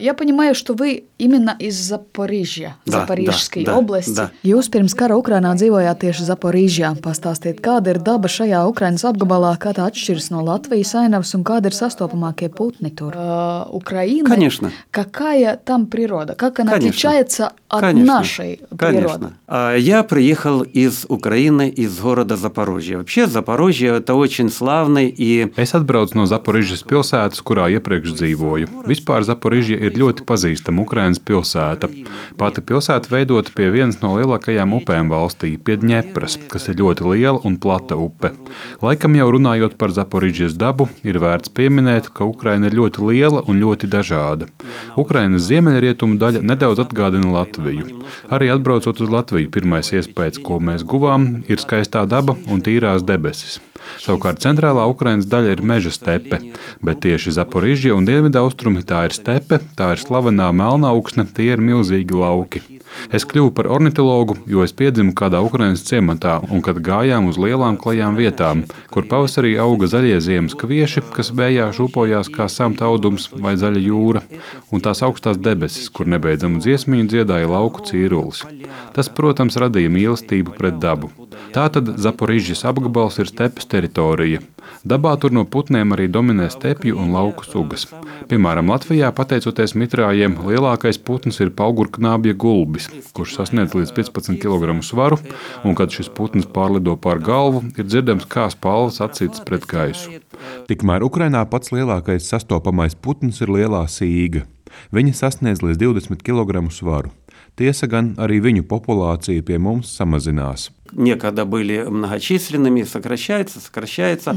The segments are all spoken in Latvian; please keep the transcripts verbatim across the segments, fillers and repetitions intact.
Я понимаю, что вы именно из Запорīžja, Да, Запорīžской да, области. да. Jūs pirms kara Ukrainā dzīvojāt tieši Запорīžjā. Pastāstiet, kāda ir daba šajā Ukrainas apgabalā, kā tā atšķiras no Latvijas ainavas un kādi ir sastopamākie putni tur? Uh, Украина. Конечно. Какая там природа? Как она Конечно. отличается от Конечно. нашей природы? Конечно. А Я приехал из Украины, из города Запорожье. Вообще Запорожье – это очень славный и… Es atbraucu no Zaporižas pilsētas, kurā iepriekš dzīvoju. Vispār Zaporižja ir ļoti pazīstama Ukrainas pilsēta. Pati pilsēta veidota pie vienas no lielākajām upēm valstī, pie Dņepras, kas ir ļoti liela un plata upe. Laikam jau runājot par Zaporižjas dabu, ir vērts pieminēt, ka Ukraina ir ļoti liela un ļoti dažāda. Ukrainas ziemeļrietumu daļa nedaudz atgādina Latviju. Arī atbraucot uz Latviju, pirmais iespējas, ko mēs guvām, ir skaistā daba un tīrās debesis. Savukārt centrālā Ukrainas daļa ir meža stepe, bet tieši Zaporižja un dienvidaustrumi tā ir stepe, tā ir slavenā melnaugsne, tie ir milzīgi lauki. Es kļuvu par ornitologu, jo es piedzimu kādā Ukrainas ciematā, un kad gājām uz lielām klajām vietām, kur pavasarī auga zaļie ziemas kvieši, kas vējā šūpojās kā samta audums vai zaļa jūra, un tās augstās debesis, kur nebeidzamu dziesmiņu dziedāja lauku cīrulis. Tas, protams, radīja mīlestību pret dabu. Tātad Zaporižjas apgabals ir stepes teritorija. Dabā tur no putniem arī dominē stepju un lauku sugas. Piemēram, Latvijā, pateicoties mitrājiem, lielākais putns ir paugurknābja gulbis, kurš sasniedz līdz piecpadsmit kilogramu svaru, un kad šis putns pārlido pār galvu, ir dzirdams, kā spalvas atsītas pret gaisu. Tikmēr Ukrainā pats lielākais sastopamais putns ir lielā sīga. Viņa sasniedz līdz divdesmit kilogramu svaru. Tiesa gan arī viņu populācija pie mums samazinās. Некогда были многочисленными, сокращается, сокращается.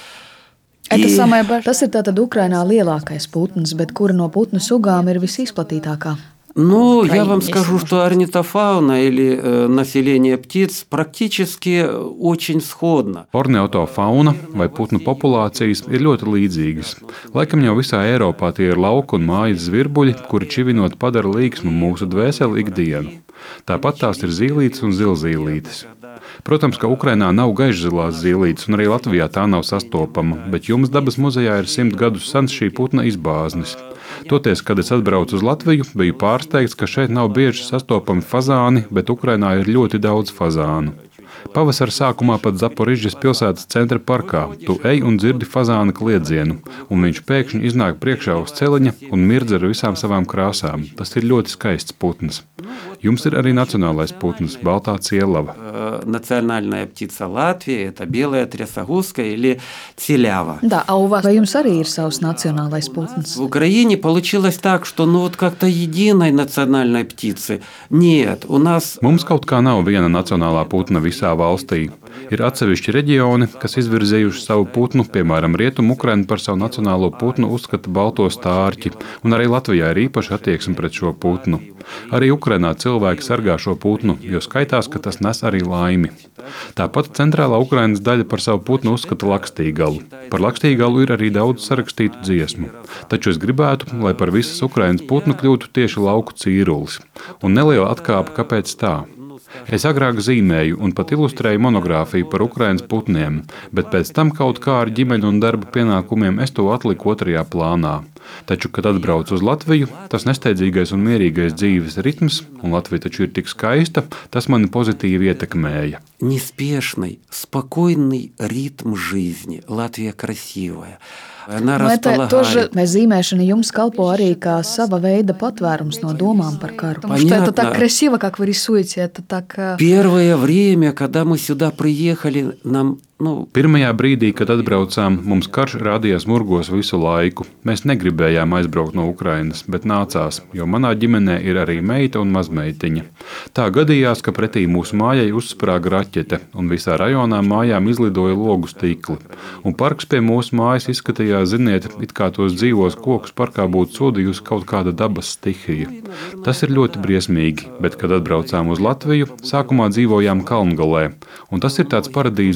Это самое большое. Tas ir tātad Ukrainā lielākais putns, bet kura no putnu sugām ir visizplatītākā? Ну, Украине, я вам если скажу, можно. что орнитофауна или э, население птиц практически очень сходно. Ornitofauna vai putnu populācijas ir ļoti līdzīgas. Laikam jau visā Eiropā tie ir lauku un mājas zvirbuļi, kuri čivinot padara līksmu mūsu dvēseli ikdienu. Tāpat tās ir zīlītes un zilzīlītes. Protams, ka Ukrainā nav gaišzilās zīlītes, un arī Latvijā tā nav sastopama, bet jums dabas muzejā ir simt gadus sens šī putna izbāznis. Toties, kad es atbraucu uz Latviju, biju pārsteigts, ka šeit nav bieži sastopami fazāni, bet Ukrainā ir ļoti daudz fazānu. Pavasara sākumā pat Zaporižjas pilsētas centra parkā tu ej un dzirdi fazāna kliedzienu, un viņš pēkšņi iznāk priekšā uz celiņa un mirdz ar visām savām krāsām. Tas ir ļoti skaists putns. Jums ir arī nacionālais putns, baltā cielava. Национальная птица Латвии – это белая трясогузка или целява. Да, а у вас vai jums arī ir savs nacionālais putns? В Украине получилось так, что ну вот как-то единой национальной птицы нет. У нас… Mums kaut kā nav viena nacionālā putna visā valstī. Ir atsevišķi reģioni, kas izvirzījuši savu putnu, piemēram, Rietumu Ukraina par savu nacionālo putnu uzskata balto stārķi, un arī Latvijā ir īpaša attieksme pret šo putnu. Arī Ukrainā cilvēki sargā šo putnu, jo skaitās, ka tas nes arī laimi. Tāpat centrālā Ukrainas daļa par savu putnu uzskata lakstīgalu. Par lakstīgalu ir arī daudz sarakstītu dziesmu. Taču es gribētu, lai par visas Ukrainas putnu kļūtu tieši lauku cīrulis. Un neliela atkāpe, kāpēc tā? Es agrāk zīmēju un pat ilustrēju monogrāfiju par Ukrainas putniem, bet pēc tam kaut kā ar ģimeņu un darba pienākumiem es to atliku otrajā plānā. Taču, kad atbraucu uz Latviju, tas nesteidzīgais un mierīgais dzīves ritms, un Latvija taču ir tik skaista, tas mani pozitīvi ietekmēja. Неспешный, спокойный ритм жизни. Латвия красивая. Она Nu, это располагает. тоже, vai zīmēšana jums kalpo arī kā sava veida patvērums no domām par karu? Потому что это так красиво, как вы рисуете, это так… Первое время, когда мы сюда приехали, нам… Nu, Pirmajā brīdī, kad atbraucām, mums karš rādījās murgos visu laiku. Mēs negribējām aizbraukt no Ukrainas, bet nācās, jo manā ģimenē ir arī meita un mazmeitiņa. Tā gadījās, ka pretī mūsu mājai uzsprāga raķete, un visā rajonā mājām izlidoja logu stikli. Un parks pie mūsu mājas izskatījās, ziniet, it kā tos dzīvos kokus parkā būtu sodījusi kaut kāda dabas stihija. Tas ir ļoti briesmīgi, bet, kad atbraucām uz Latviju, sākumā dzīvojām Kalngalē, un tas ir tāds paradīzes stūris.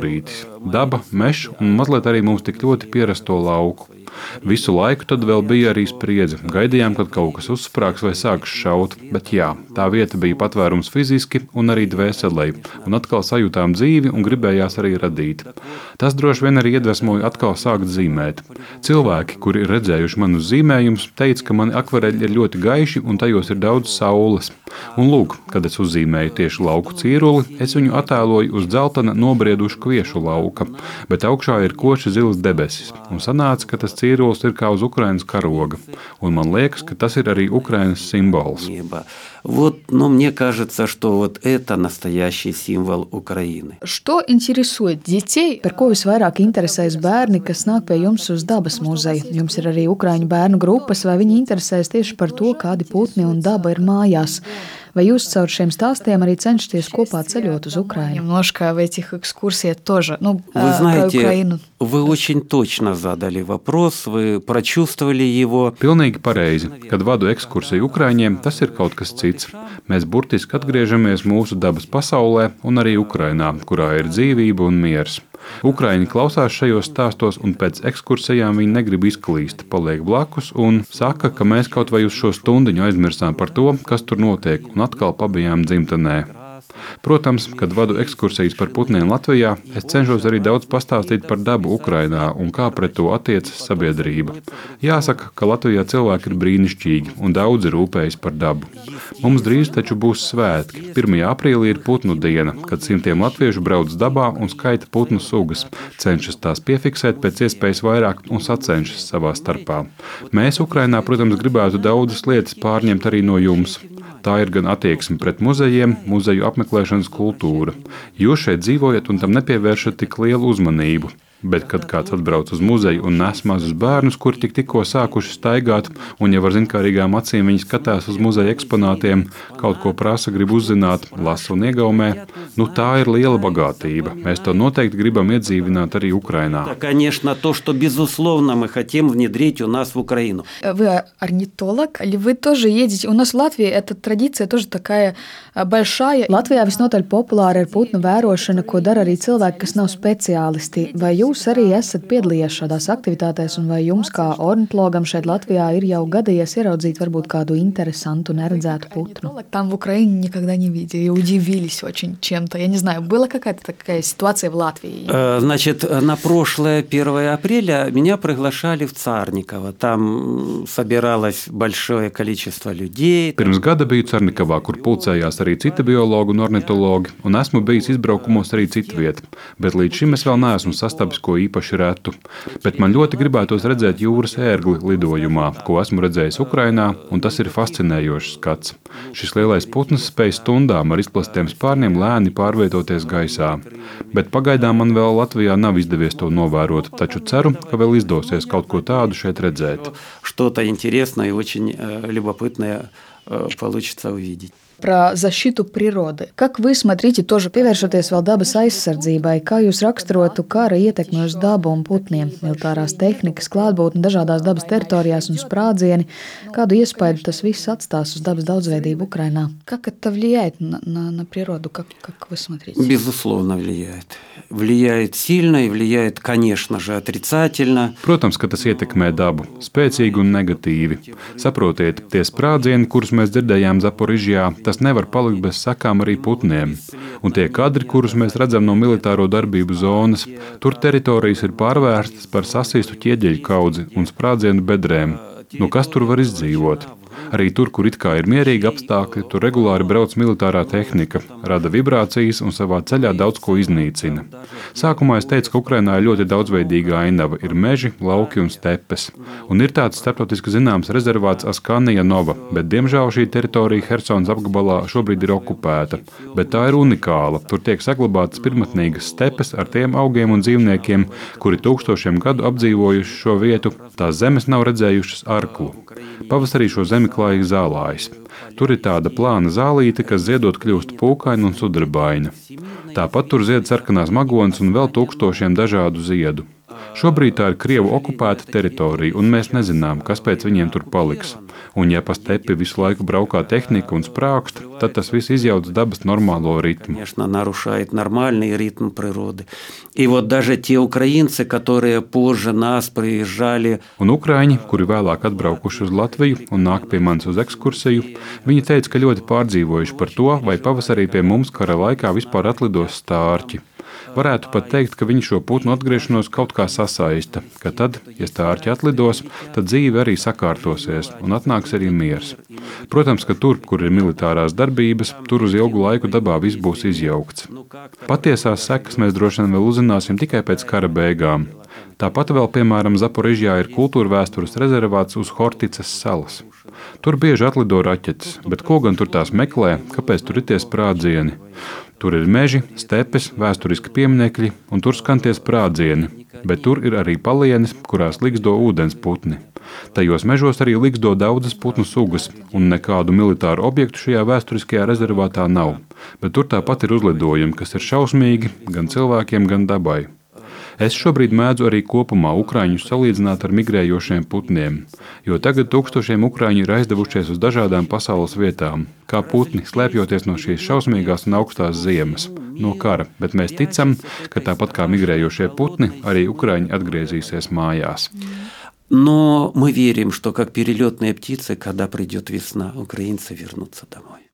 stūrītis. Daba, mežs un mazliet arī mums tik ļoti pierasto lauku. Visu laiku tad vēl bija arī spriedze. Gaidījām, kad kaut kas uzsprāgs vai sāks šaut, bet jā, tā vieta bija patvērums fiziski un arī dvēselē, un atkal sajūtām dzīvi un gribējās arī radīt. Tas droši vien arī iedvesmoja atkal sākt zīmēt. Cilvēki, kuri ir redzējuši manus zīmējumus, teica, ka mani akvareļi ir ļoti gaiši un tajos ir daudz saules. Un lūk, kad es uzzīmēju tieši lauku cīruli, es viņu attēloju uz dzeltena nobriedušu kviešu lauka, bet augšā ir koši zils debesis, un sanāca, ka tas cīrulis ir kā uz Ukrainas karoga, un man liekas, ka tas ir arī Ukrainas simbols. Вот, ну, мне кажется, что вот это настоящий символ Украины. Что интересует детей? Par ko visvairāk interesēs bērni, kas nāk pie jums uz dabas muzeju? Jums ir arī ukraiņu bērnu grupas, vai viņi interesēs tieši par to, kādi putni un daba ir mājās? Vai jūs caur šiem stāstiem arī cenšaties kopā ceļot uz Украину? Немножко в этих экскурсиях тоже, ну, Вы знаете, про Украину. Вы очень точно задали вопрос, вы прочувствовали его. Pilnīgi pareizi. Kad vadu ekskursiju Ukraiņiem, tas ir kaut kas cits. Mēs burtiski atgriežamies mūsu dabas pasaulē un arī Ukrainā, kurā ir dzīvība un miers. Ukraiņi klausās šajos stāstos, un pēc ekskursijām viņi negrib izklīst, paliek blakus un saka, ka mēs kaut vai uz šo stundiņu aizmirsām par to, kas tur notiek, un atkal pabijām dzimtenē. Protams, kad vadu ekskursijas par putniem Latvijā, es cenšos arī daudz pastāstīt par dabu Ukrainā un kā pret to attiecas sabiedrība. Jāsaka, ka Latvijā cilvēki ir brīnišķīgi un daudzi rūpējas par dabu. Mums drīz taču būs svētki. pirmajā aprīlī ir putnu diena, kad simtiem latviešu brauc dabā un skaita putnu sugas, cenšas tās piefiksēt pēc iespējas vairāk un sacenšas savā starpā. Mēs Ukrainā, protams, gribētu daudzas lietas pārņemt arī no jums. Tā ir gan attieksme pret muzejiem, muzeju apmeklēšanas kultūra. Jūs šeit dzīvojat un tam nepievēršat tik lielu uzmanību. Bet, kad kāds atbrauc uz muzeju un nes mazus bērnus, kuri tik tikko sākuši staigāt, un jau ar zinkārīgām acīm viņi skatās uz muzeja eksponātiem, kaut ko prasa, grib uzzināt, lasa un iegaumē, nu tā ir liela bagātība. Mēs to noteikti gribam iedzīvināt arī Ukrainā. Это, конечно, то, что, безусловно, мы хотим внедрить у нас в Украину. Вы орнитолог, или вы тоже едете? У нас в Латвии эта традиция тоже такая большая. Latvijā visnotaļ populāra ir putnu vērošana, ko dara arī cilvēki, kas nav speciālisti. Vai jūs arī esat piedalījies šādās aktivitātēs, un vai jums kā ornitologam šeit Latvijā ir jau gadījies ieraudzīt varbūt kādu interesantu, neredzētu putnu? Там в Украине никогда не видели, удивились очень чем-то. Я не знаю, была какая-то такая ситуация в Латвии? Значит, на прошлое первое апреля меня приглашали в Царниково. Там собиралось большое количество людей. Pirms gada biju Carnikavā, kur pulcējās arī citi biologi un ornitologi, un esmu bijis izbraukumos arī citviet, bet līdz šim es vēl neesmu sastabis ko īpaši retu. Bet man ļoti gribētos redzēt jūras ērgli lidojumā, ko esmu redzējis Ukrainā, un tas ir fascinējošs skats. Šis lielais putns spēj stundām ar izplastiem spārniem lēni pārvietoties gaisā. Bet pagaidām man vēl Latvijā nav izdevies to novērot, taču ceru, ka vēl izdosies kaut ko tādu šeit redzēt. Что-то интересное и очень любопытное получится увидеть. Про защиту природы. Как вы смотрите, тоже pievēršoties vēl dabas aizsardzībai, kā jūs raksturotu kara ietekmi uz dabu un putniem, militārās tehnikas, klātbūtne dažādās dabas teritorijās un sprādzieni, kādu iespēju tas viss atstās uz dabas daudzveidību Ukrainā? Как это влияет на, на, на природу, как, как вы смотрите? Безусловно, влияет. Влияет сильно и влияет, конечно же, отрицательно. Protams, ka tas ietekmē dabu, spēcīgi un negatīvi. Saprotiet, tie sprādzieni, kurus mēs dzirdējām Zaporižjā, tas nevar palikt bez sakām arī putniem. Un tie kadri, kurus mēs redzam no militāro darbību zonas, tur teritorijas ir pārvērstas par sasīstu ķieģeļu kaudzi un sprādzienu bedrēm. Nu, kas tur var izdzīvot? Arī tur, kur it kā ir mierīgi apstākļi, tur regulāri brauc militārā tehnika, rada vibrācijas un savā ceļā daudz ko iznīcina. Sākumā es teicu, ka Ukrainā ir ļoti daudzveidīga ainava, ir meži, lauki un stepes. Un ir tāds starptautiski zināms rezervāts Askanija Nova, bet diemžēl šī teritorija Hersonas apgabalā šobrīd ir okupēta. Bet tā ir unikāla. Tur tiek saglabātas pirmatnīgas stepes ar tiem augiem un dzīvniekiem, kuri tūkstošiem gadu apdzīvojuši šo vietu. Tās zemes nav redzējušas arklu. Pavasarī šo zemi klāja zālājs. Tur ir tāda plāna zālīte, kas ziedot kļūst pūkaina un sudrabaina. Tāpat tur zied sarkanās magonas un vēl tūkstošiem dažādu ziedu. Šobrīd tā ir Krievu okupēta teritorija, un mēs nezinām, kas pēc viņiem tur paliks. Un ja pa stepi visu laiku braukā tehnika un sprākst, tad tas viss izjauc dabas normālo ritmu. Конечно, нарушает нормальный ритм природы. И вот даже те украинцы, которые позже нас приезжали. Un ukraiņi, kuri vēlāk atbraukuši uz Latviju un nāk pie manis uz ekskursiju, viņi teica, ka ļoti pārdzīvojuši par to, vai pavasarī pie mums kara laikā vispār atlidos stārķi. Varētu pat teikt, ka viņi šo putnu atgriešanos kaut kā sasaista, ka tad, ja stārķi atlidos, tad dzīve arī sakārtosies un atnāks arī miers. Protams, ka tur, kur ir militārās darbības, tur uz ilgu laiku dabā viss būs izjaukts. Patiesās sekas mēs droši vien vēl uzzināsim tikai pēc kara beigām. Tāpat vēl, piemēram, Zaporižjā ir kultūra vēstures rezervāts uz Horticas salas. Tur bieži atlido raķetes, bet ko gan tur tās meklē, kāpēc tur ir tie sprādzieni? Tur ir meži, stepes, vēsturiski pieminekļi, un tur skan tie sprādzieni, bet tur ir arī palienes, kurās ligzdo ūdens putni. Tajos mežos arī ligzdo daudzas putnu sugas, un nekādu militāru objektu šajā vēsturiskajā rezervātā nav, bet tur tāpat ir uzlidojumi, kas ir šausmīgi gan cilvēkiem, gan dabai. Es šobrīd mēdzu arī kopumā ukraiņus salīdzināt ar migrējošiem putniem, jo tagad tūkstošiem ukraiņu ir aizdevušies uz dažādām pasaules vietām, kā putni, slēpjoties no šīs šausmīgās un augstās ziemas, no kara, bet mēs ticam, ka tāpat kā migrējošie putni, arī ukraiņi atgriezīsies mājās. Но мы верим, что как перелетные птицы, когда придет весна, украинцы вернутся домой.